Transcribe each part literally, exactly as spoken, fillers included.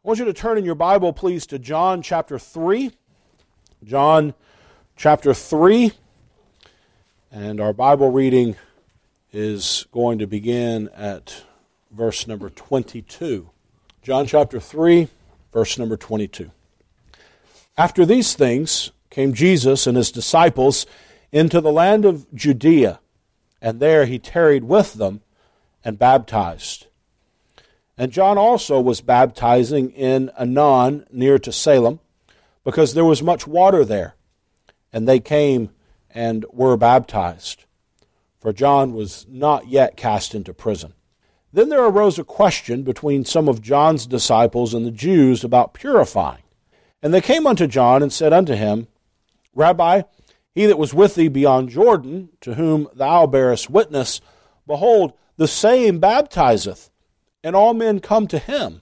I want you to turn in your Bible, please, to John chapter three. John chapter three. And our Bible reading is going to begin at verse number twenty-two. John chapter three, verse number twenty-two. After these things came Jesus and his disciples into the land of Judea, and there he tarried with them and baptized. And John also was baptizing in Aenon near to Salem, because there was much water there. And they came and were baptized. For John was not yet cast into prison. Then there arose a question between some of John's disciples and the Jews about purifying. And they came unto John and said unto him, Rabbi, he that was with thee beyond Jordan, to whom thou bearest witness, behold, the same baptizeth, and all men come to him.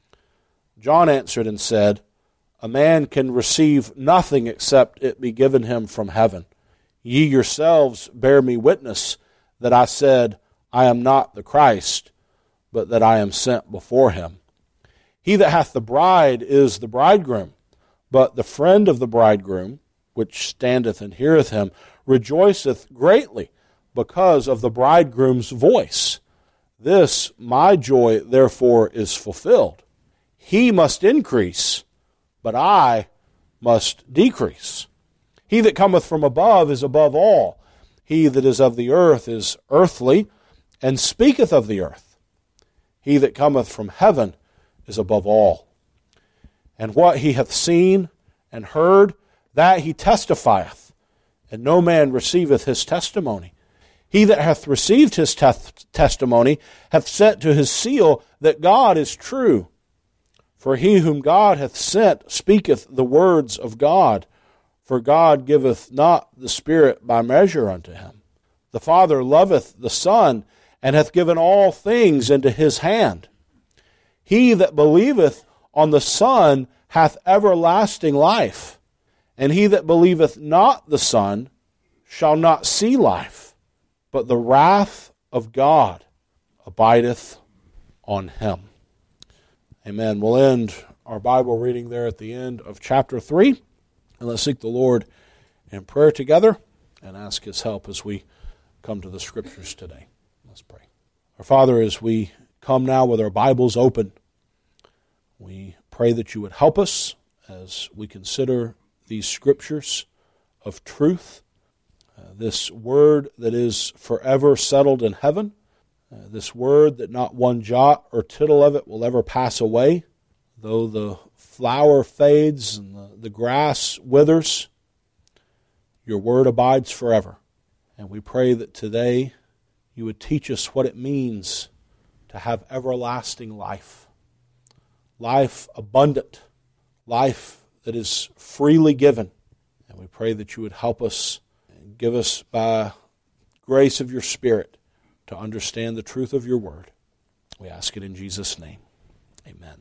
John answered and said, A man can receive nothing except it be given him from heaven. Ye yourselves bear me witness that I said, I am not the Christ, but that I am sent before him. He that hath the bride is the bridegroom, but the friend of the bridegroom, which standeth and heareth him, rejoiceth greatly because of the bridegroom's voice. This my joy therefore is fulfilled. He must increase, but I must decrease. He that cometh from above is above all. He that is of the earth is earthly, and speaketh of the earth. He that cometh from heaven is above all. And what he hath seen and heard, that he testifieth, and no man receiveth his testimony. He that hath received his te- testimony hath set to his seal that God is true. For he whom God hath sent speaketh the words of God, for God giveth not the Spirit by measure unto him. The Father loveth the Son, and hath given all things into his hand. He that believeth on the Son hath everlasting life, and he that believeth not the Son shall not see life, but the wrath of God abideth on him. Amen. We'll end our Bible reading there at the end of chapter three. And let's seek the Lord in prayer together and ask his help as we come to the Scriptures today. Let's pray. Our Father, as we come now with our Bibles open, we pray that you would help us as we consider these Scriptures of truth, uh, this word that is forever settled in heaven, uh, this word that not one jot or tittle of it will ever pass away, though the flower fades and the, the grass withers, your word abides forever. And we pray that today you would teach us what it means to have everlasting life, life abundant, life that is freely given. And we pray that you would help us and give us by grace of your Spirit to understand the truth of your word. We ask it in Jesus' name. Amen.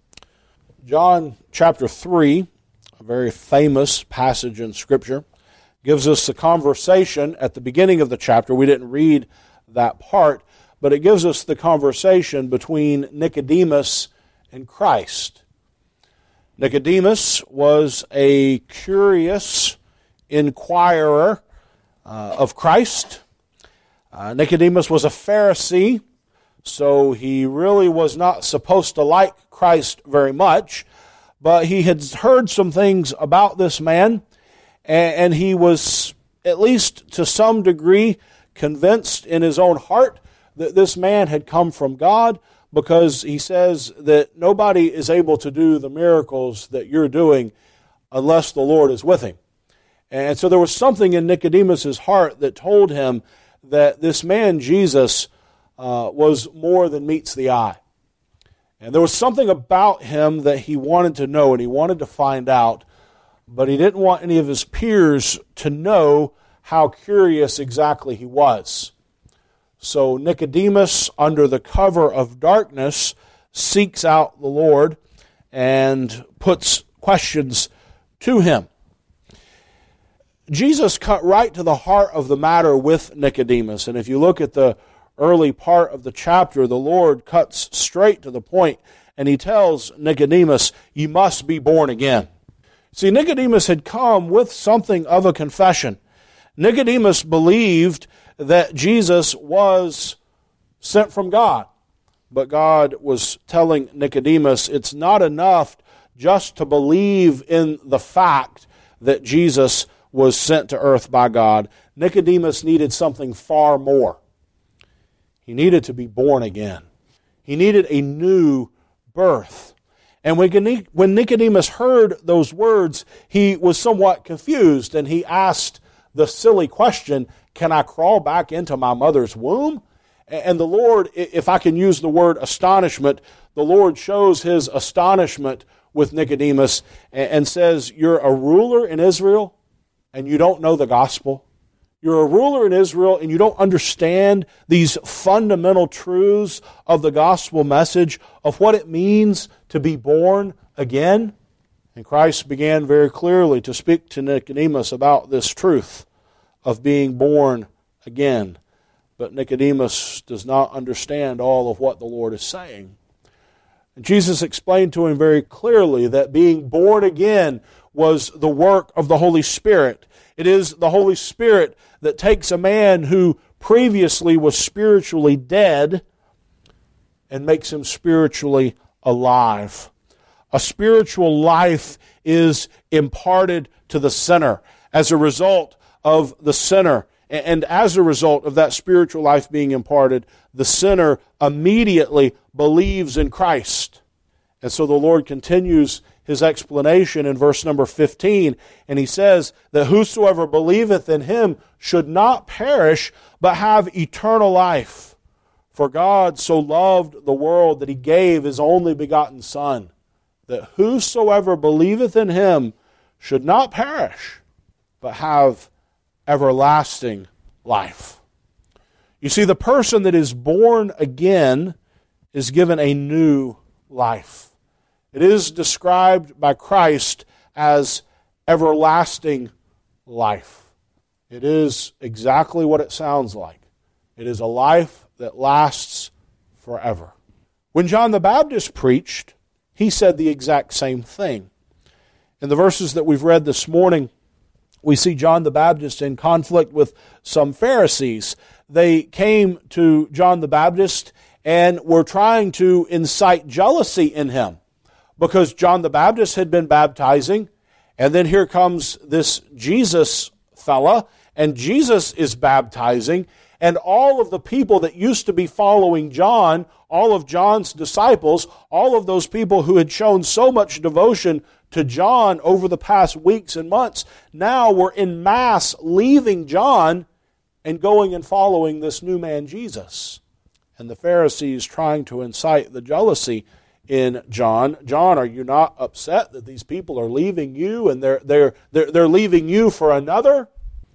John chapter three, a very famous passage in Scripture, gives us the conversation at the beginning of the chapter. We didn't read that part, but it gives us the conversation between Nicodemus and Christ. Nicodemus was a curious inquirer uh, of Christ. Uh, Nicodemus was a Pharisee, so he really was not supposed to like Christ very much, but he had heard some things about this man, and, and he was, at least to some degree, convinced in his own heart that this man had come from God, because he says that nobody is able to do the miracles that you're doing unless the Lord is with him. And so there was something in Nicodemus's heart that told him that this man, Jesus, uh, was more than meets the eye. And there was something about him that he wanted to know and he wanted to find out, but he didn't want any of his peers to know how curious exactly he was. So Nicodemus, under the cover of darkness, seeks out the Lord and puts questions to him. Jesus cut right to the heart of the matter with Nicodemus. And if you look at the early part of the chapter, the Lord cuts straight to the point and he tells Nicodemus, you must be born again. See, Nicodemus had come with something of a confession. Nicodemus believed that Jesus was sent from God. But God was telling Nicodemus it's not enough just to believe in the fact that Jesus was sent to earth by God. Nicodemus needed something far more. He needed to be born again. He needed a new birth. And when when Nicodemus heard those words, he was somewhat confused, and he asked the silly question, can I crawl back into my mother's womb? And the Lord, if I can use the word astonishment, the Lord shows his astonishment with Nicodemus and says, you're a ruler in Israel and you don't know the gospel. You're a ruler in Israel and you don't understand these fundamental truths of the gospel message of what it means to be born again. And Christ began very clearly to speak to Nicodemus about this truth of being born again. But Nicodemus does not understand all of what the Lord is saying. And Jesus explained to him very clearly that being born again was the work of the Holy Spirit. It is the Holy Spirit that takes a man who previously was spiritually dead and makes him spiritually alive. A spiritual life is imparted to the sinner as a result of the sinner. And as a result of that spiritual life being imparted, the sinner immediately believes in Christ. And so the Lord continues his explanation in verse number fifteen, and he says that whosoever believeth in him should not perish, but have eternal life. For God so loved the world that he gave his only begotten Son, that whosoever believeth in him should not perish, but have everlasting life. You see, the person that is born again is given a new life. It is described by Christ as everlasting life. It is exactly what it sounds like. It is a life that lasts forever. When John the Baptist preached, he said the exact same thing. In the verses that we've read this morning, we see John the Baptist in conflict with some Pharisees. They came to John the Baptist and were trying to incite jealousy in him because John the Baptist had been baptizing, and then here comes this Jesus fella, and Jesus is baptizing, and all of the people that used to be following John, all of John's disciples, all of those people who had shown so much devotion to John over the past weeks and months, now were in mass leaving John and going and following this new man Jesus. And the Pharisees trying to incite the jealousy in John. John, are you not upset that these people are leaving you and they're they're they're, they're leaving you for another?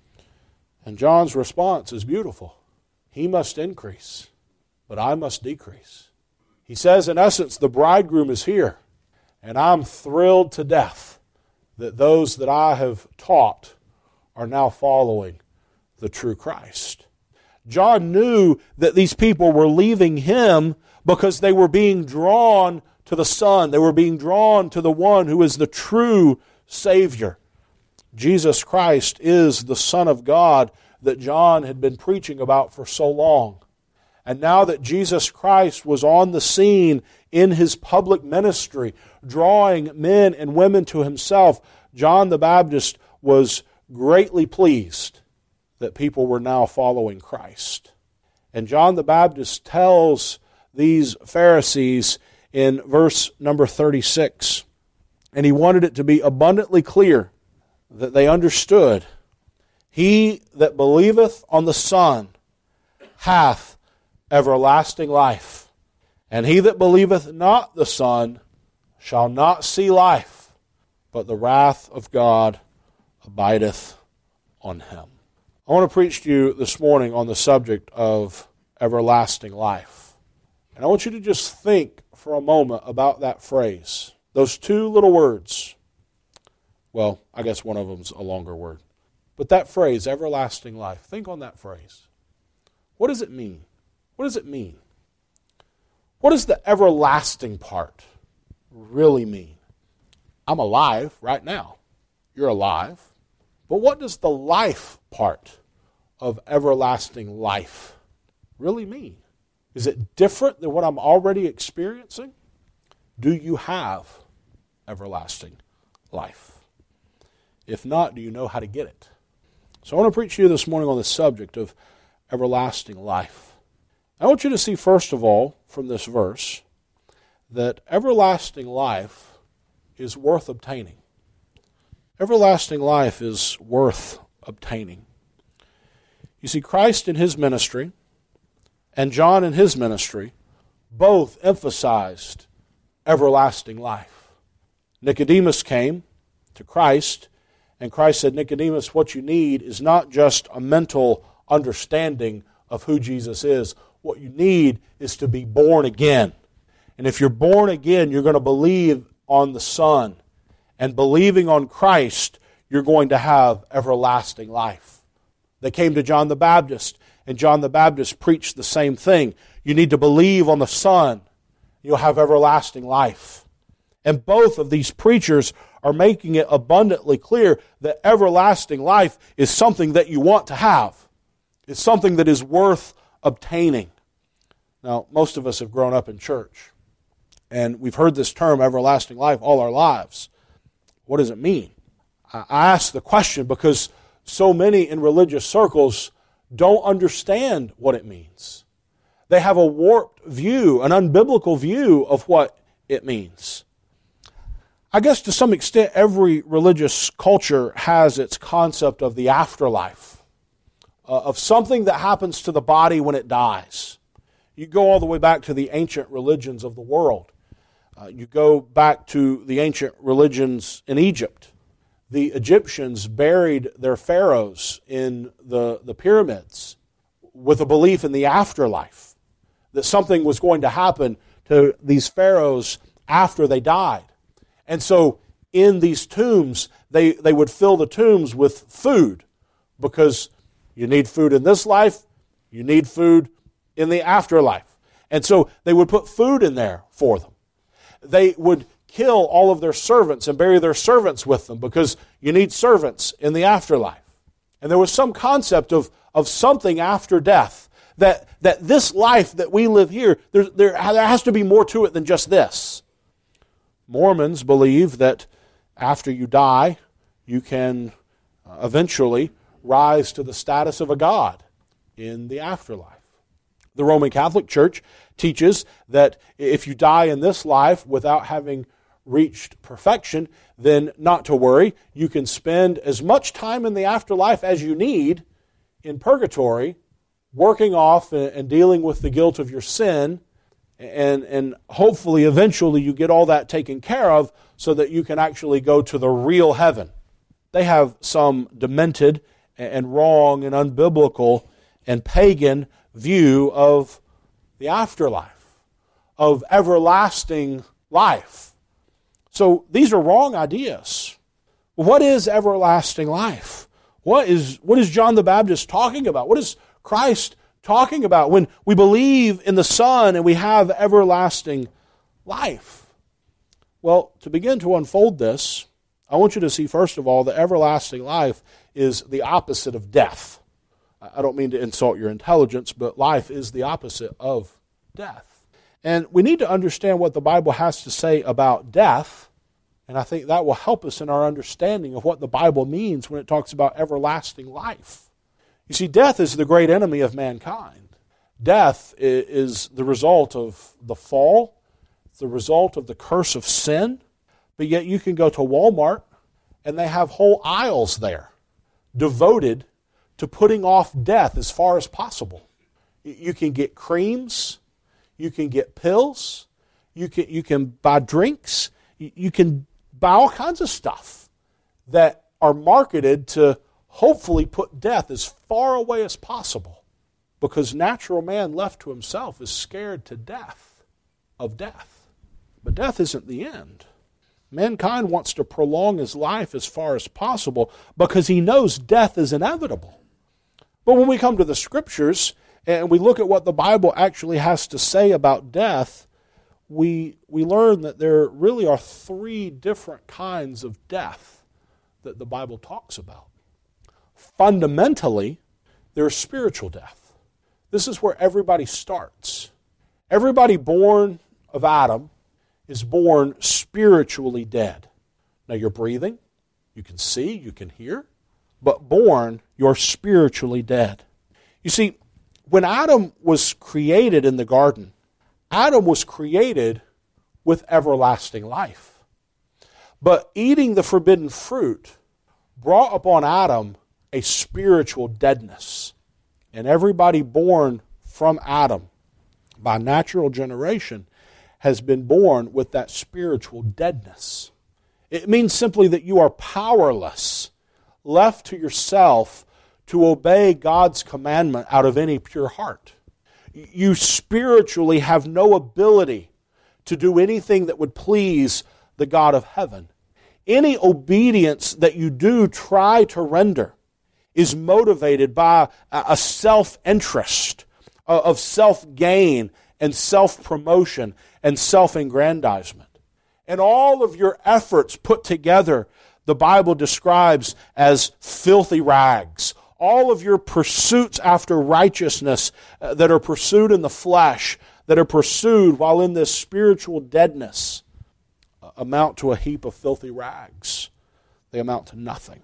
And John's response is beautiful. He must increase, but I must decrease. He says, in essence, the bridegroom is here. And I'm thrilled to death that those that I have taught are now following the true Christ. John knew that these people were leaving him because they were being drawn to the Son. They were being drawn to the one who is the true Savior. Jesus Christ is the Son of God that John had been preaching about for so long. And now that Jesus Christ was on the scene in his public ministry, drawing men and women to himself, John the Baptist was greatly pleased that people were now following Christ. And John the Baptist tells these Pharisees in verse number thirty-six, and he wanted it to be abundantly clear that they understood, he that believeth on the Son hath everlasting life, and he that believeth not the Son shall not see life, but the wrath of God abideth on him. I want to preach to you this morning on the subject of everlasting life. And I want you to just think for a moment about that phrase. Those two little words. Well, I guess one of them's a longer word. But that phrase, everlasting life, think on that phrase. What does it mean? What does it mean? What is the everlasting part? really mean? I'm alive right now. You're alive. But what does the life part of everlasting life really mean? Is it different than what I'm already experiencing? Do you have everlasting life? If not, do you know how to get it? So I want to preach to you this morning on the subject of everlasting life. I want you to see, first of all, from this verse, that everlasting life is worth obtaining. Everlasting life is worth obtaining. You see, Christ in his ministry and John in his ministry both emphasized everlasting life. Nicodemus came to Christ, and Christ said, Nicodemus, what you need is not just a mental understanding of who Jesus is. What you need is to be born again. And if you're born again, you're going to believe on the Son. And believing on Christ, you're going to have everlasting life. They came to John the Baptist, and John the Baptist preached the same thing. You need to believe on the Son. You'll have everlasting life. And both of these preachers are making it abundantly clear that everlasting life is something that you want to have. It's something that is worth obtaining. Now, most of us have grown up in church, and we've heard this term, everlasting life, all our lives. What does it mean? I ask the question because so many in religious circles don't understand what it means. They have a warped view, an unbiblical view of what it means. I guess to some extent every religious culture has its concept of the afterlife, uh, of something that happens to the body when it dies. You go all the way back to the ancient religions of the world. Uh, you go back to the ancient religions in Egypt. The Egyptians buried their pharaohs in the, the pyramids with a belief in the afterlife, that something was going to happen to these pharaohs after they died. And so in these tombs, they, they would fill the tombs with food, because you need food in this life, you need food in the afterlife. And so they would put food in there for them. They would kill all of their servants and bury their servants with them, because you need servants in the afterlife. And there was some concept of, of something after death, that, that this life that we live here, there, there, there has to be more to it than just this. Mormons believe that after you die, you can eventually rise to the status of a god in the afterlife. The Roman Catholic Church teaches that if you die in this life without having reached perfection, then not to worry. You can spend as much time in the afterlife as you need in purgatory, working off and dealing with the guilt of your sin, and, and hopefully eventually you get all that taken care of so that you can actually go to the real heaven. They have some demented and wrong and unbiblical and pagan view of the afterlife, of everlasting life. So these are wrong ideas. What is everlasting life? What is, what is John the Baptist talking about? What is Christ talking about when we believe in the Son and we have everlasting life? Well, to begin to unfold this, I want you to see, first of all, that everlasting life is the opposite of death. I don't mean to insult your intelligence, but life is the opposite of death. And we need to understand what the Bible has to say about death, and I think that will help us in our understanding of what the Bible means when it talks about everlasting life. You see, death is the great enemy of mankind. Death is the result of the fall, it's the result of the curse of sin, but yet you can go to Walmart and they have whole aisles there devoted to putting off death as far as possible. You can get creams, you can get pills, you can, you can buy drinks, you can buy all kinds of stuff that are marketed to hopefully put death as far away as possible, because natural man left to himself is scared to death of death. But death isn't the end. Mankind wants to prolong his life as far as possible because he knows death is inevitable. But when we come to the Scriptures and we look at what the Bible actually has to say about death, we we learn that there really are three different kinds of death that the Bible talks about. Fundamentally, there's spiritual death. This is where everybody starts. Everybody born of Adam is born spiritually dead. Now you're breathing, you can see, you can hear, but born, you're spiritually dead. You see, when Adam was created in the garden, Adam was created with everlasting life. But eating the forbidden fruit brought upon Adam a spiritual deadness. And everybody born from Adam by natural generation has been born with that spiritual deadness. It means simply that you are powerless, left to yourself, to obey God's commandment out of any pure heart. You spiritually have no ability to do anything that would please the God of heaven. Any obedience that you do try to render is motivated by a self-interest of self-gain and self-promotion and self-aggrandizement. And all of your efforts put together, the Bible describes as filthy rags. All of your pursuits after righteousness uh, that are pursued in the flesh, that are pursued while in this spiritual deadness, uh, amount to a heap of filthy rags. They amount to nothing.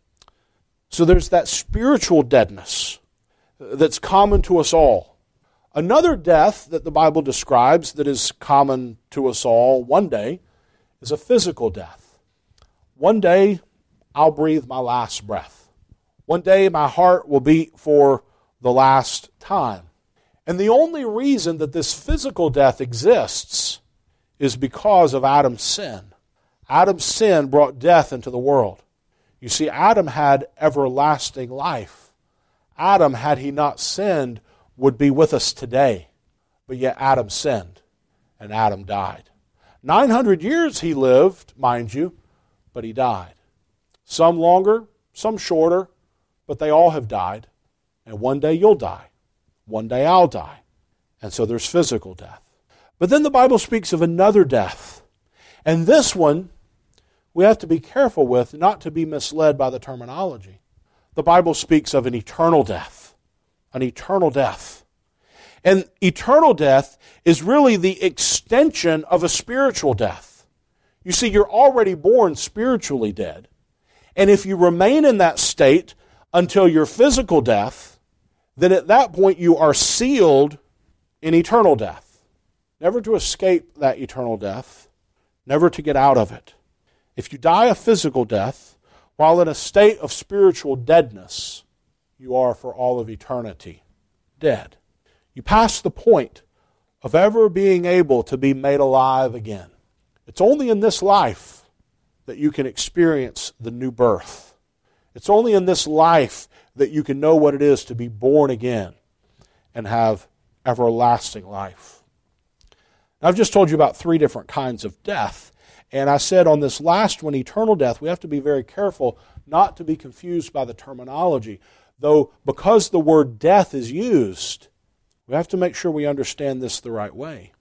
So there's that spiritual deadness that's common to us all. Another death that the Bible describes that is common to us all one day is a physical death. One day, I'll breathe my last breath. One day, my heart will beat for the last time. And the only reason that this physical death exists is because of Adam's sin. Adam's sin brought death into the world. You see, Adam had everlasting life. Adam, had he not sinned, would be with us today. But yet Adam sinned, and Adam died. nine hundred years he lived, mind you, but he died. Some longer, some shorter, but they all have died. And one day you'll die. One day I'll die. And so there's physical death. But then the Bible speaks of another death. And this one, we have to be careful with, not to be misled by the terminology. The Bible speaks of an eternal death. An eternal death. And eternal death is really the extension of a spiritual death. You see, you're already born spiritually dead. And if you remain in that state until your physical death, then at that point you are sealed in eternal death. Never to escape that eternal death. Never to get out of it. If you die a physical death while in a state of spiritual deadness, you are for all of eternity dead. You pass the point of ever being able to be made alive again. It's only in this life that you can experience the new birth. It's only in this life that you can know what it is to be born again and have everlasting life. Now, I've just told you about three different kinds of death. And I said on this last one, eternal death, we have to be very careful not to be confused by the terminology. Though, because the word death is used, we have to make sure we understand this the right way.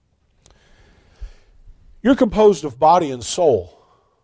You're composed of body and soul.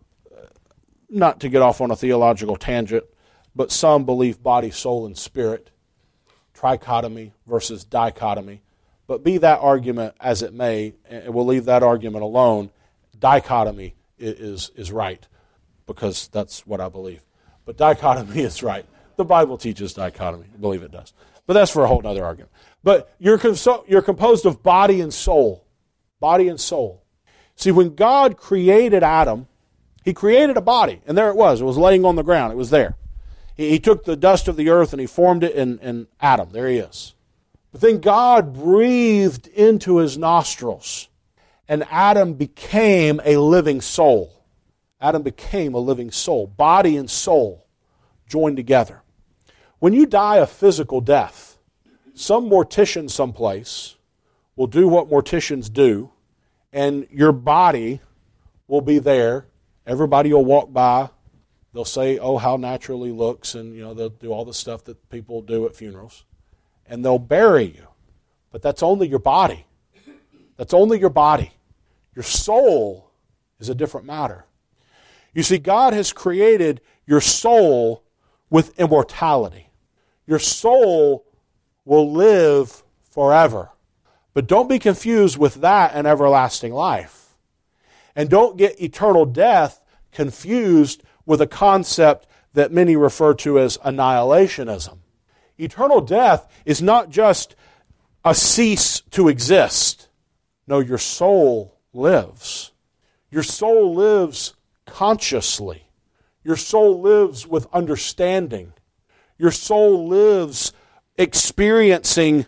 Not to get off on a theological tangent, but some believe body, soul, and spirit. Trichotomy versus dichotomy. But be that argument as it may, and we'll leave that argument alone, dichotomy is, is right, because that's what I believe. But dichotomy is right. The Bible teaches dichotomy. I believe it does. But that's for a whole other argument. But you're, conso- you're composed of body and soul. Body and soul. See, when God created Adam, He created a body, and there it was. It was laying on the ground. It was there. He, he took the dust of the earth and He formed it in, in Adam. There he is. But then God breathed into his nostrils, and Adam became a living soul. Adam became a living soul. Body and soul joined together. When you die a physical death, some mortician someplace will do what morticians do, and your body will be there. Everybody will walk by. They'll say, oh, how natural he looks, and you know they'll do all the stuff that people do at funerals. And they'll bury you. But that's only your body. That's only your body. Your soul is a different matter. You see, God has created your soul with immortality. Your soul will live forever. But don't be confused with that and everlasting life. And don't get eternal death confused with a concept that many refer to as annihilationism. Eternal death is not just a cease to exist. No, your soul lives. Your soul lives consciously. Your soul lives with understanding. Your soul lives experiencing,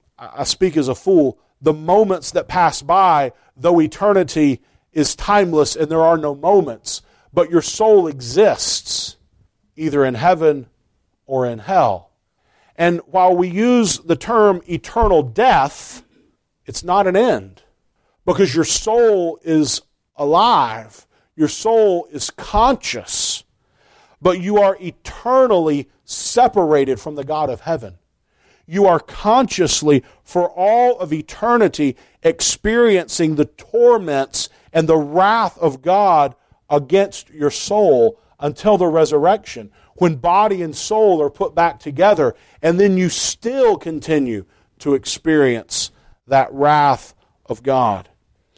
I speak as a fool, the moments that pass by, though eternity is timeless and there are no moments. But your soul exists either in heaven or in hell. And while we use the term eternal death, it's not an end. Because your soul is alive. Your soul is conscious. But you are eternally separated from the God of heaven. You are consciously, for all of eternity, experiencing the torments and the wrath of God against your soul until the resurrection, when body and soul are put back together, and then you still continue to experience that wrath of God.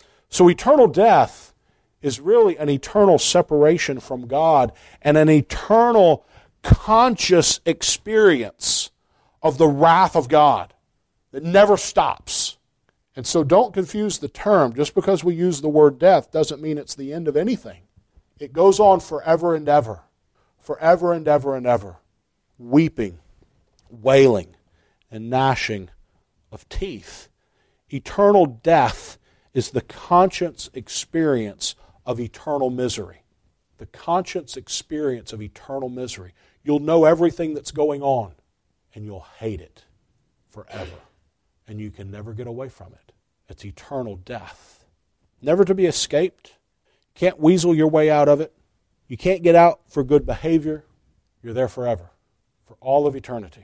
So eternal death is really an eternal separation from God and an eternal conscious experience of the wrath of God that never stops. And so don't confuse the term. Just because we use the word death doesn't mean it's the end of anything. It goes on forever and ever, forever and ever and ever, weeping, wailing, and gnashing of teeth. Eternal death is the conscious experience of eternal misery. The conscious experience of eternal misery. You'll know everything that's going on, and you'll hate it forever. And you can never get away from it. It's eternal death. Never to be escaped. Can't weasel your way out of it. You can't get out for good behavior. You're there forever, for all of eternity.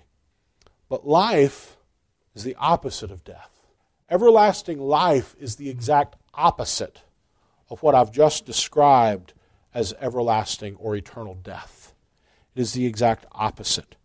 But life is the opposite of death. Everlasting life is the exact opposite of what I've just described as everlasting or eternal death. It is the exact opposite.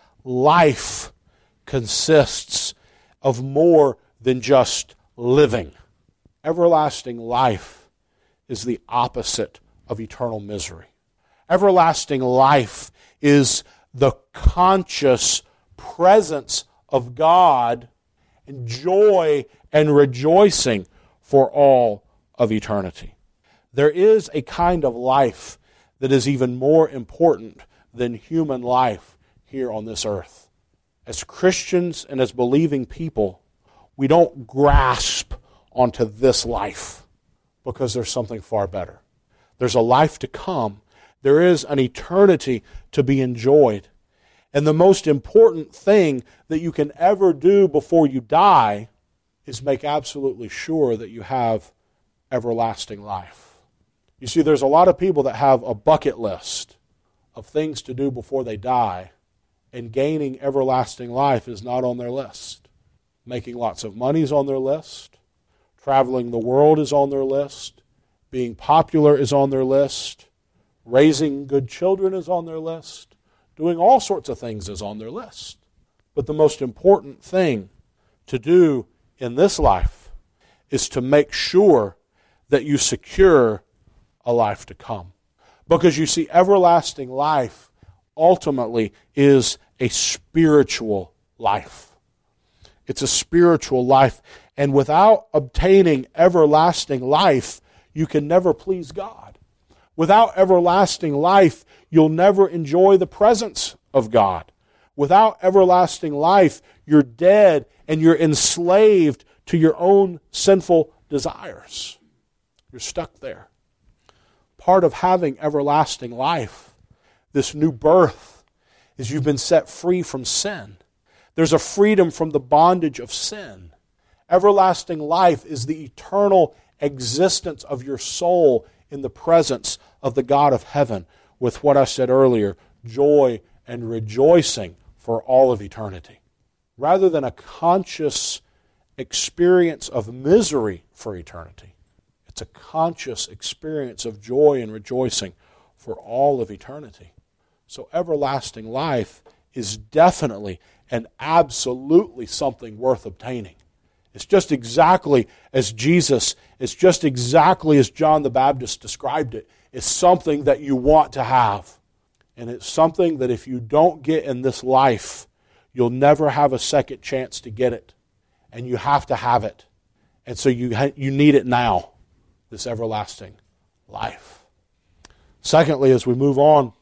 Life consists of more than just living. Everlasting life is the opposite of eternal misery. Everlasting life is the conscious presence of God and joy and rejoicing for all of eternity. There is a kind of life that is even more important than human life here on this earth. As Christians and as believing people, we don't grasp onto this life because there's something far better. There's a life to come. There is an eternity to be enjoyed. And the most important thing that you can ever do before you die is make absolutely sure that you have everlasting life. You see, there's a lot of people that have a bucket list of things to do before they die, and gaining everlasting life is not on their list. Making lots of money is on their list. Traveling the world is on their list. Being popular is on their list. Raising good children is on their list. Doing all sorts of things is on their list. But the most important thing to do in this life is to make sure that you secure a life to come. Because you see, everlasting life ultimately is a spiritual life. It's a spiritual life. And without obtaining everlasting life, you can never please God. Without everlasting life, you'll never enjoy the presence of God. Without everlasting life, you're dead and you're enslaved to your own sinful desires. You're stuck there. Part of having everlasting life, this new birth, is you've been set free from sin. There's a freedom from the bondage of sin. Everlasting life is the eternal existence of your soul in the presence of the God of heaven, with what I said earlier, joy and rejoicing for all of eternity. Rather than a conscious experience of misery for eternity, It's a conscious experience of joy and rejoicing for all of eternity. So everlasting life is definitely and absolutely something worth obtaining. It's just exactly as Jesus, it's just exactly as John the Baptist described it. It's something that you want to have. And it's something that if you don't get in this life, you'll never have a second chance to get it. And you have to have it. And so you ha- you need it now, this everlasting life. Secondly, as we move on,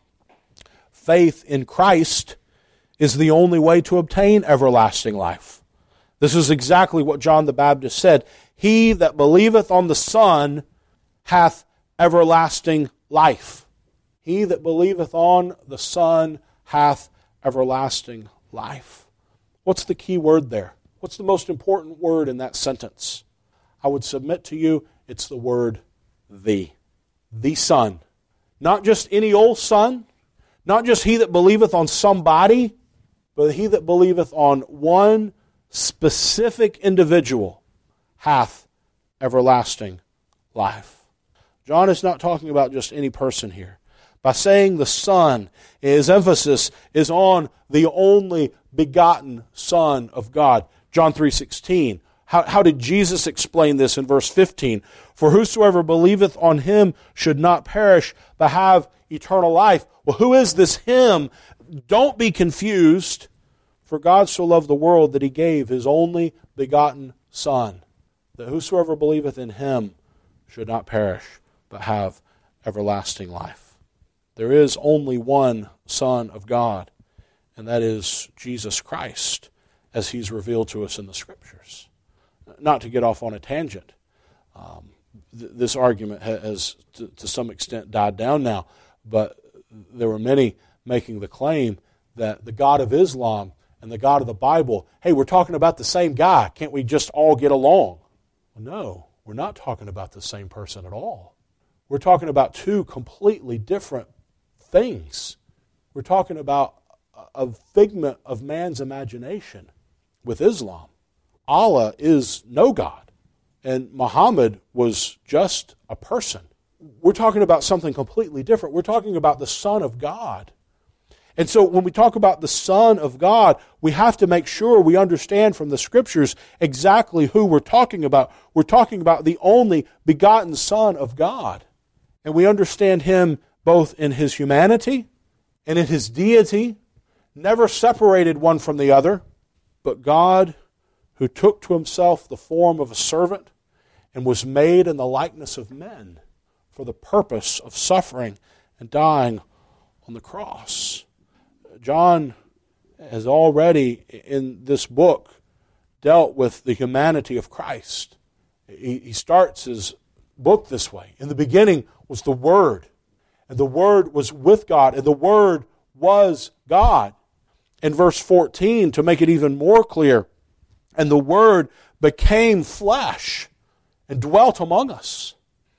faith in Christ is the only way to obtain everlasting life. This is exactly what John the Baptist said. He that believeth on the Son hath everlasting life. He that believeth on the Son hath everlasting life. What's the key word there? What's the most important word in that sentence? I would submit to you, it's the word the. The Son. Not just any old son, not just he that believeth on somebody, but he that believeth on one specific individual hath everlasting life. John is not talking about just any person here. By saying the Son, his emphasis is on the only begotten Son of God. John three sixteen. How, how did Jesus explain this in verse fifteen? For whosoever believeth on him should not perish, but have eternal life. Well, who is this him? Don't be confused. For God so loved the world that he gave his only begotten Son, that whosoever believeth in him should not perish, but have everlasting life. There is only one Son of God, and that is Jesus Christ, as he's revealed to us in the Scriptures. Not to get off on a tangent, um, th- this argument has, to, to some extent, died down now, but there were many making the claim that the God of Islam and the God of the Bible, hey, we're talking about the same guy. Can't we just all get along? Well, no, we're not talking about the same person at all. We're talking about two completely different things. We're talking about a figment of man's imagination with Islam. Allah is no God, and Muhammad was just a person. We're talking about something completely different. We're talking about the Son of God. And so when we talk about the Son of God, we have to make sure we understand from the Scriptures exactly who we're talking about. We're talking about the only begotten Son of God. And we understand him both in his humanity and in his deity, never separated one from the other, but God who took to himself the form of a servant and was made in the likeness of men for the purpose of suffering and dying on the cross. John has already, in this book, dealt with the humanity of Christ. He, he starts his book this way. In the beginning was the Word, and the Word was with God, and the Word was God. In verse fourteen, to make it even more clear, and the Word became flesh and dwelt among us.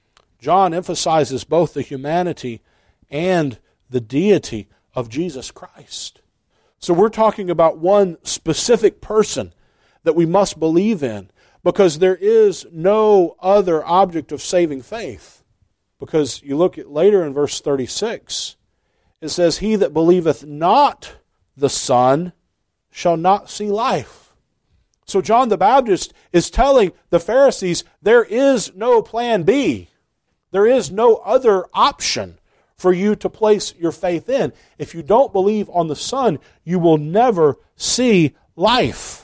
John emphasizes both the humanity and the deity of Jesus Christ. So we're talking about one specific person that we must believe in, because there is no other object of saving faith. Because you look at later in verse thirty-six, it says, he that believeth not the Son shall not see life. So John the Baptist is telling the Pharisees there is no plan B. There is no other option for you to place your faith in. If you don't believe on the Son, you will never see life.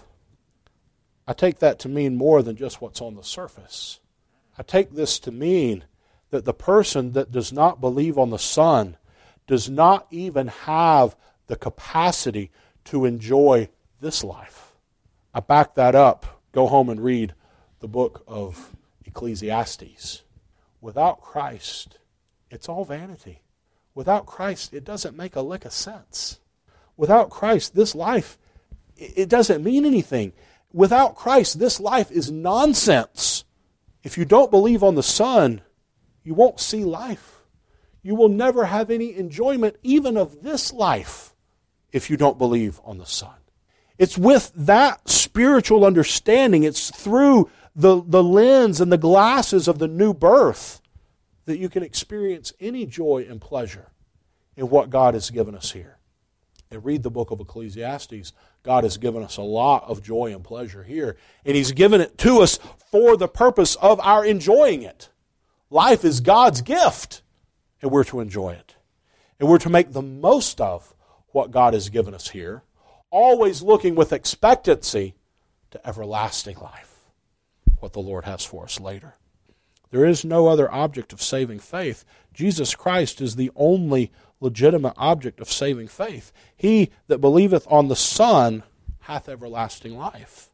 I take that to mean more than just what's on the surface. I take this to mean that the person that does not believe on the Son does not even have the capacity to enjoy this life. I back that up. Go home and read the book of Ecclesiastes. Without Christ, it's all vanity. Without Christ, it doesn't make a lick of sense. Without Christ, this life, it doesn't mean anything. Without Christ, this life is nonsense. If you don't believe on the Son, you won't see life. You will never have any enjoyment even of this life if you don't believe on the Son. It's with that spiritual understanding, it's through the, the lens and the glasses of the new birth that you can experience any joy and pleasure in what God has given us here. And read the book of Ecclesiastes. God has given us a lot of joy and pleasure here. And He's given it to us for the purpose of our enjoying it. Life is God's gift, and we're to enjoy it. And we're to make the most of what God has given us here, always looking with expectancy to everlasting life, what the Lord has for us later. There is no other object of saving faith. Jesus Christ is the only legitimate object of saving faith. He that believeth on the Son hath everlasting life.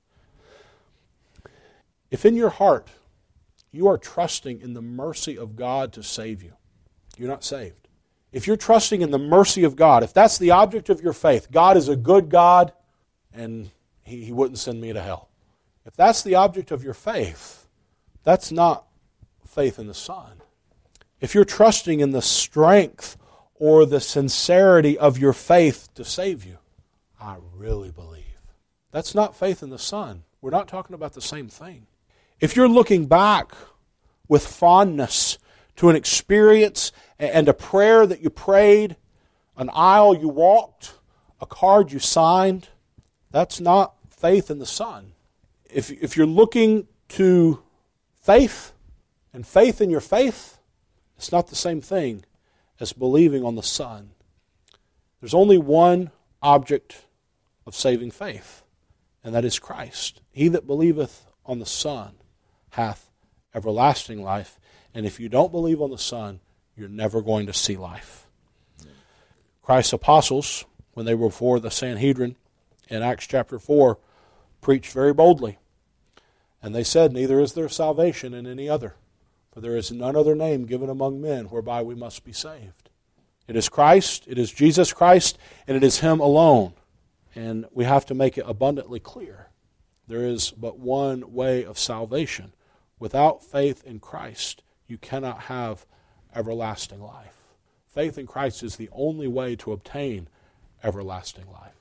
If in your heart you are trusting in the mercy of God to save you, you're not saved. If you're trusting in the mercy of God, if that's the object of your faith, God is a good God and He, he wouldn't send me to hell. If that's the object of your faith, that's not faith in the Son. If you're trusting in the strength or the sincerity of your faith to save you, I really believe. That's not faith in the Son. We're not talking about the same thing. If you're looking back with fondness to an experience and a prayer that you prayed, an aisle you walked, a card you signed, that's not faith in the Son. If, if you're looking to faith and faith in your faith, it's not the same thing as believing on the Son. There's only one object of saving faith, and that is Christ. He that believeth on the Son hath everlasting life, and if you don't believe on the Son, you're never going to see life. Christ's apostles, when they were before the Sanhedrin in Acts chapter four, preached very boldly. And they said, neither is there salvation in any other, for there is none other name given among men whereby we must be saved. It is Christ, it is Jesus Christ, and it is Him alone. And we have to make it abundantly clear. There is but one way of salvation. Without faith in Christ, you cannot have everlasting life. Faith in Christ is the only way to obtain everlasting life.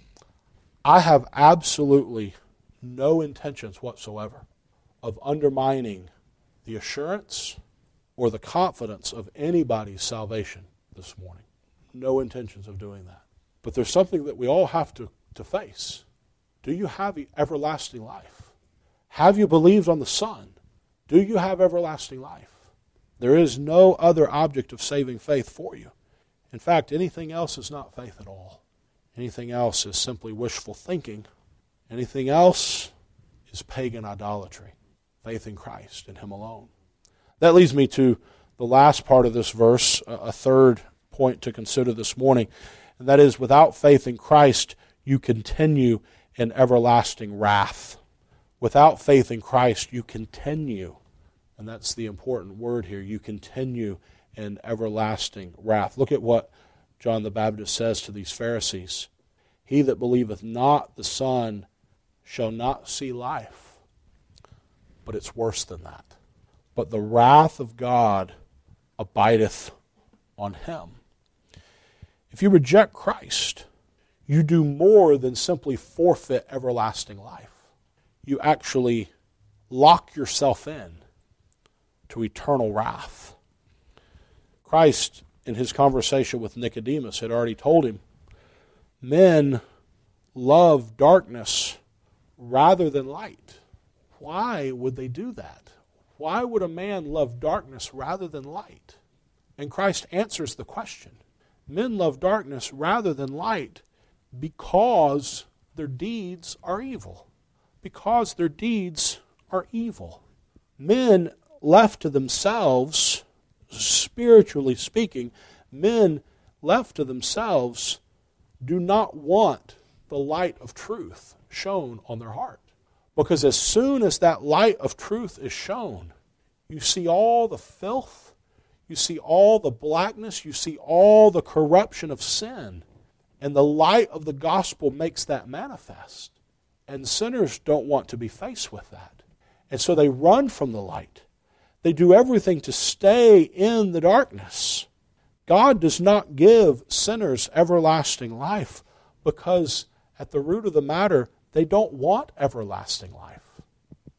I have absolutely no intentions whatsoever of undermining the assurance or the confidence of anybody's salvation this morning. No intentions of doing that. But there's something that we all have to, to face. Do you have everlasting life? Have you believed on the Son? Do you have everlasting life? There is no other object of saving faith for you. In fact, anything else is not faith at all. Anything else is simply wishful thinking. Anything else is pagan idolatry. Faith in Christ and Him alone. That leads me to the last part of this verse, a third point to consider this morning, and that is, without faith in Christ, you continue in everlasting wrath. Without faith in Christ, you continue, and that's the important word here, you continue in everlasting wrath. Look at what John the Baptist says to these Pharisees. He that believeth not the Son shall not see life. But it's worse than that. But the wrath of God abideth on him. If you reject Christ, you do more than simply forfeit everlasting life. You actually lock yourself in to eternal wrath. Christ, in His conversation with Nicodemus, had already told him, men love darkness rather than light. Why would they do that? Why would a man love darkness rather than light? And Christ answers the question. Men love darkness rather than light because their deeds are evil. Because their deeds are evil. Men left to themselves, spiritually speaking, men left to themselves do not want the light of truth shone on their heart. Because as soon as that light of truth is shown, you see all the filth, you see all the blackness, you see all the corruption of sin. And the light of the gospel makes that manifest. And sinners don't want to be faced with that. And so they run from the light. They do everything to stay in the darkness. God does not give sinners everlasting life because at the root of the matter, they don't want everlasting life.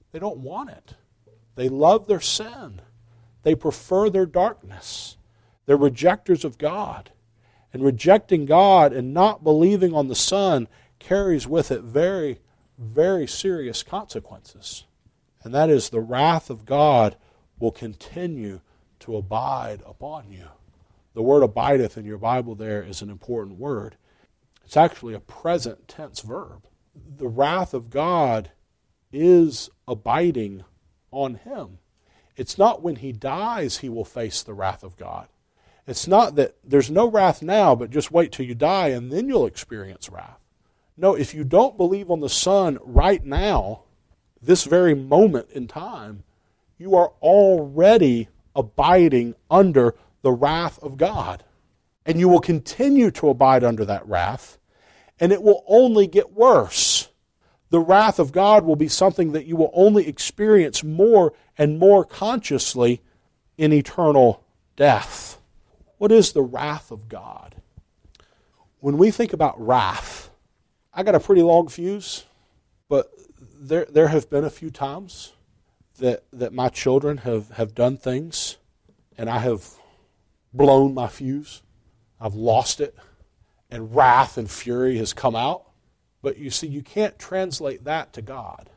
They don't want it. They love their sin. They prefer their darkness. They're rejectors of God. And rejecting God and not believing on the Son carries with it very, very serious consequences. And that is the wrath of God will continue to abide upon you. The word abideth in your Bible there is an important word. It's actually a present tense verb. The wrath of God is abiding on him. It's not when he dies he will face the wrath of God. It's not that there's no wrath now, but just wait till you die and then you'll experience wrath. No, if you don't believe on the Son right now, this very moment in time, you are already abiding under the wrath of God. And you will continue to abide under that wrath, and it will only get worse. The wrath of God will be something that you will only experience more and more consciously in eternal death. What is the wrath of God? When we think about wrath, I got a pretty long fuse, but there there have been a few times that, that my children have, have done things, and I have blown my fuse. I've lost it, and wrath and fury has come out. But you see, you can't translate that to God.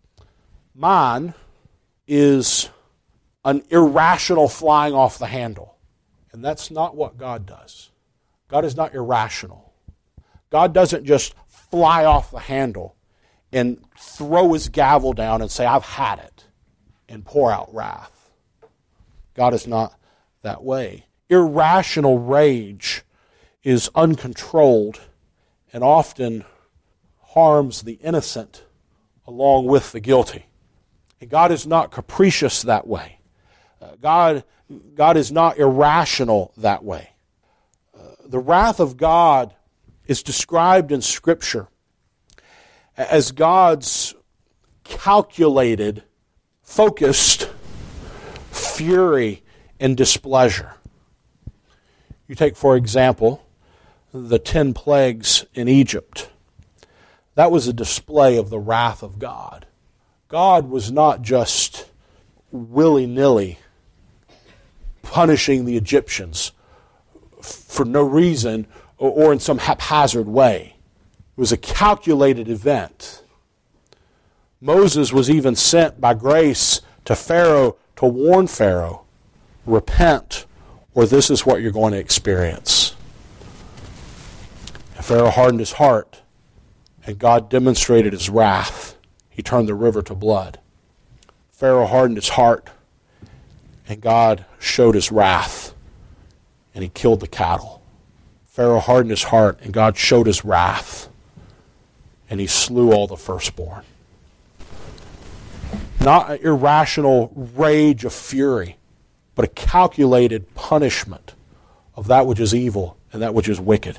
Mine is an irrational flying off the handle. And that's not what God does. God is not irrational. God doesn't just fly off the handle and throw his gavel down and say, I've had it, and pour out wrath. God is not that way. Irrational rage is uncontrolled and often harms the innocent along with the guilty. And God is not capricious that way. Uh, God, God is not irrational that way. Uh, the wrath of God is described in Scripture as God's calculated, focused fury and displeasure. You take, for example, the ten plagues in Egypt. That was a display of the wrath of God. God was not just willy-nilly punishing the Egyptians for no reason or in some haphazard way. It was a calculated event. Moses was even sent by grace to Pharaoh to warn Pharaoh, repent, or this is what you're going to experience. And Pharaoh hardened his heart, and God demonstrated his wrath. He turned the river to blood. Pharaoh hardened his heart, and God showed his wrath, and he killed the cattle. Pharaoh hardened his heart, and God showed his wrath, and he slew all the firstborn. Not an irrational rage of fury, but a calculated punishment of that which is evil and that which is wicked.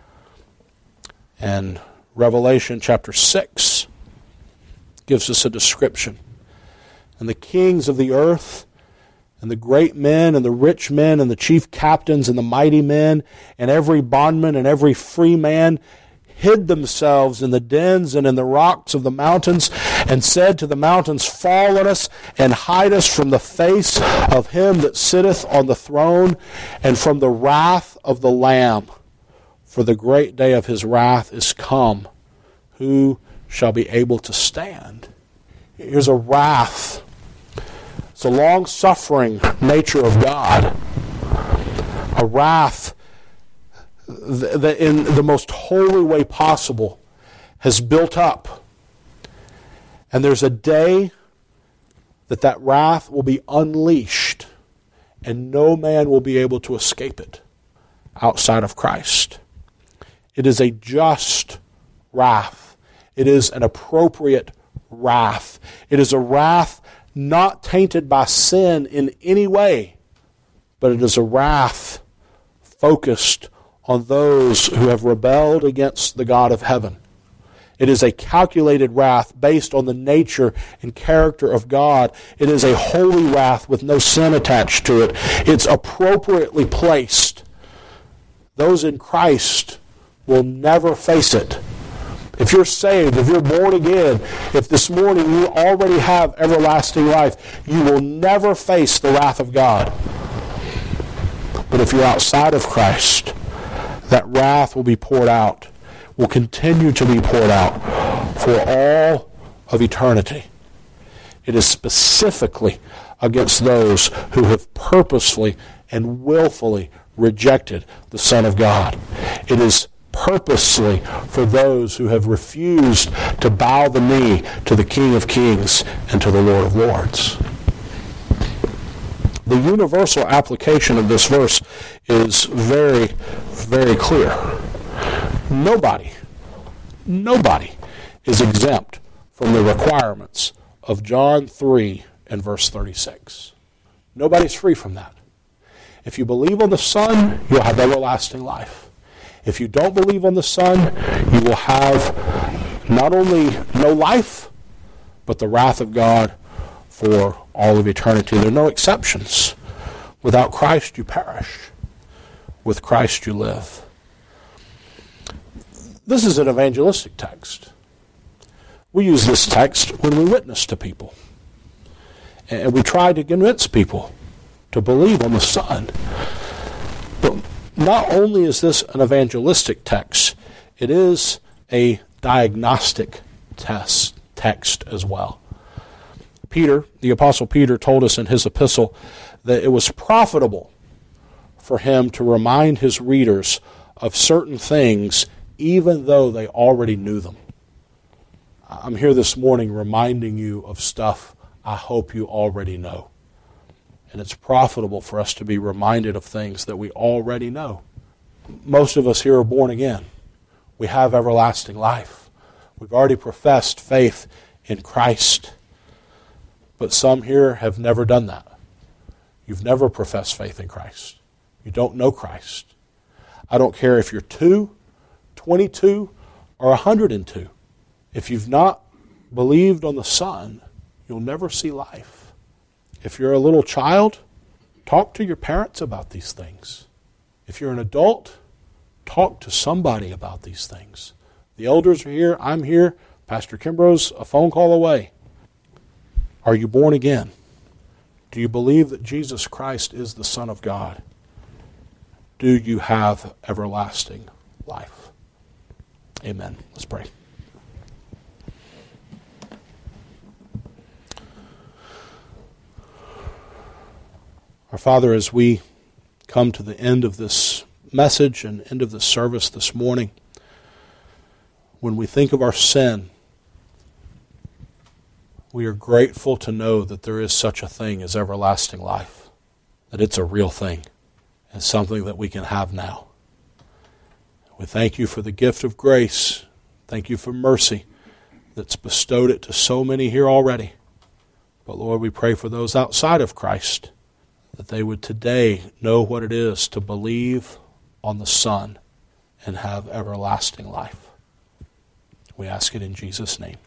And Revelation chapter six gives us a description. And the kings of the earth, and the great men, and the rich men, and the chief captains, and the mighty men, and every bondman, and every free man, hid themselves in the dens and in the rocks of the mountains, and said to the mountains, fall on us, and hide us from the face of him that sitteth on the throne, and from the wrath of the Lamb. For the great day of his wrath is come. Who shall be able to stand? Here's a wrath. It's a long-suffering nature of God. A wrath that in the most holy way possible has built up. And there's a day that that wrath will be unleashed, and no man will be able to escape it outside of Christ. It is a just wrath. It is an appropriate wrath. It is a wrath not tainted by sin in any way, but it is a wrath focused on those who have rebelled against the God of heaven. It is a calculated wrath based on the nature and character of God. It is a holy wrath with no sin attached to it. It's appropriately placed. Those in Christ will never face it If you're saved, if you're born again, if this morning you already have everlasting life, you will never face the wrath of God. But if you're outside of Christ, that wrath will be poured out, will continue to be poured out for all of eternity. It is specifically against those who have purposefully and willfully rejected the Son of God. It is purposely for those who have refused to bow the knee to the King of Kings and to the Lord of Lords. The universal application of this verse is very, very clear. Nobody, nobody is exempt from the requirements of John three and verse thirty-six. Nobody's free from that. If you believe on the Son, you'll have everlasting life. If you don't believe on the Son, you will have not only no life, but the wrath of God for all of eternity. There are no exceptions. Without Christ, you perish. With Christ, you live. This is an evangelistic text. We use this text when we witness to people. And we try to convince people to believe on the Son. But not only is this an evangelistic text, it is a diagnostic test, text as well. Peter, the Apostle Peter, told us in his epistle that it was profitable for him to remind his readers of certain things even though they already knew them. I'm here this morning reminding you of stuff I hope you already know. And it's profitable for us to be reminded of things that we already know. Most of us here are born again. We have everlasting life. We've already professed faith in Christ. But some here have never done that. You've never professed faith in Christ. You don't know Christ. I don't care if you're two, twenty-two, or one hundred two. If you've not believed on the Son, you'll never see life. If you're a little child, talk to your parents about these things. If you're an adult, talk to somebody about these things. The elders are here. I'm here. Pastor Kimbrough's a phone call away. Are you born again? Do you believe that Jesus Christ is the Son of God? Do you have everlasting life? Amen. Let's pray. Our Father, as we come to the end of this message and end of this service this morning, when we think of our sin, we are grateful to know that there is such a thing as everlasting life, that it's a real thing and something that we can have now. We thank you for the gift of grace. Thank you for mercy that's bestowed it to so many here already. But Lord, we pray for those outside of Christ, that they would today know what it is to believe on the Son and have everlasting life. We ask it in Jesus' name.